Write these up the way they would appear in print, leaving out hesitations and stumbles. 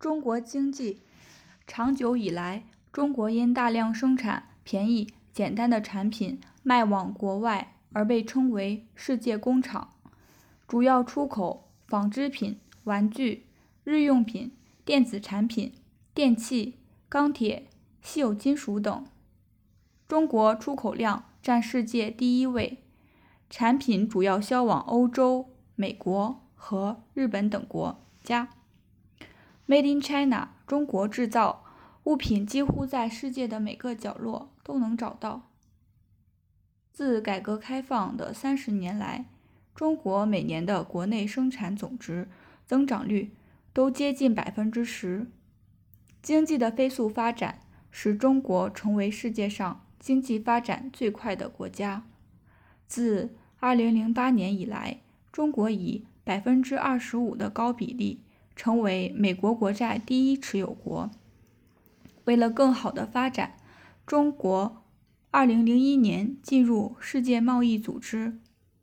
中国经济长久以来，中国因大量生产便宜、简单的产品卖往国外而被称为世界工厂，主要出口纺织品、玩具、日用品、电子产品、电器、钢铁、稀有金属等。中国出口量占世界第一位，产品主要销往欧洲、美国和日本等国家。Made in China， 中国制造，物品几乎在世界的每个角落都能找到。自改革开放的30年来，中国每年的国内生产总值增长率都接近10%。经济的飞速发展使中国成为世界上经济发展最快的国家。自2008年以来，中国以25%的高比例成为美国国债第一持有国。为了更好的发展，中国2001年进入世界贸易组织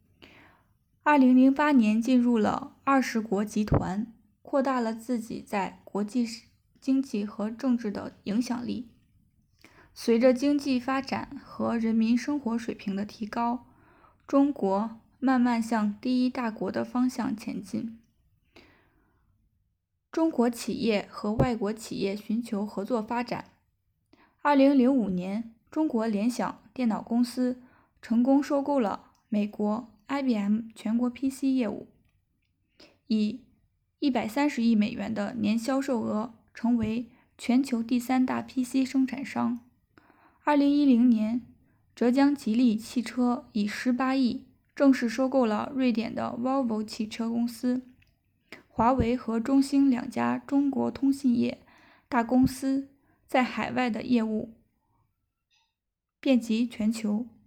，2008年进入了20国集团，扩大了自己在国际经济和政治的影响力。随着经济发展和人民生活水平的提高，中国慢慢向第一大国的方向前进。中国企业和外国企业寻求合作发展。2005年，中国联想电脑公司成功收购了美国 IBM 全国 PC 业务，以130亿美元的年销售额成为全球第3大 PC 生产商。2010年，浙江吉利汽车以18亿正式收购了瑞典的 Volvo 汽车公司。华为和中兴2家中国通信业大公司在海外的业务遍及全球。